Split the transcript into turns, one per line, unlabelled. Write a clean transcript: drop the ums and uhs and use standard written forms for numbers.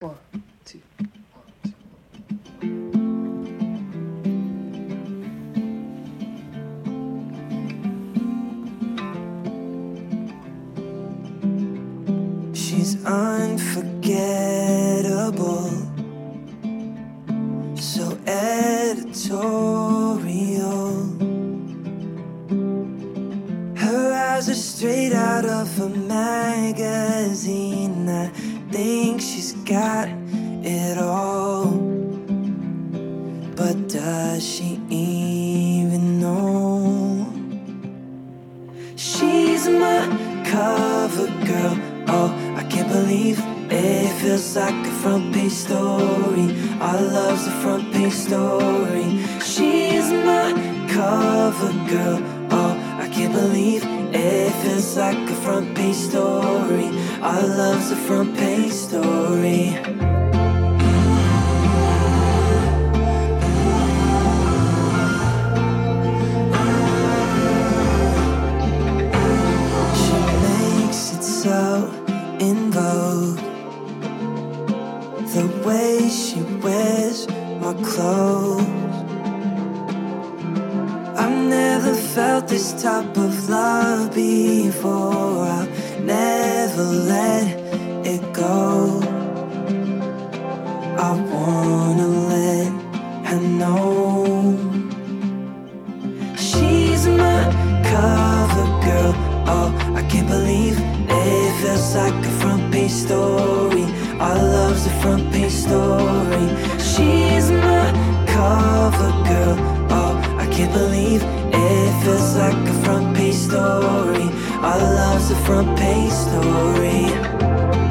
One, two.
She's unforgettable, so editorial. Her eyes are straight out of a magazine. I think she's got it all, but does she even know? She's my cover girl. Oh, I can't believe it feels like a front page story. Our love's a front page story. She's my cover girl. Oh, I can't believe it feels like a front page story. Our love's a front page story. She makes it so in vogue, the way she wears my clothes. I've never felt this type of love before. I'll never let it go. I wanna let her know. She's my cover girl. Oh, I can't believe it feels like a front page story. Our love's a front page story. She's my cover girl. Oh, I can't believe it feels like a front page story. Our love's a front page story.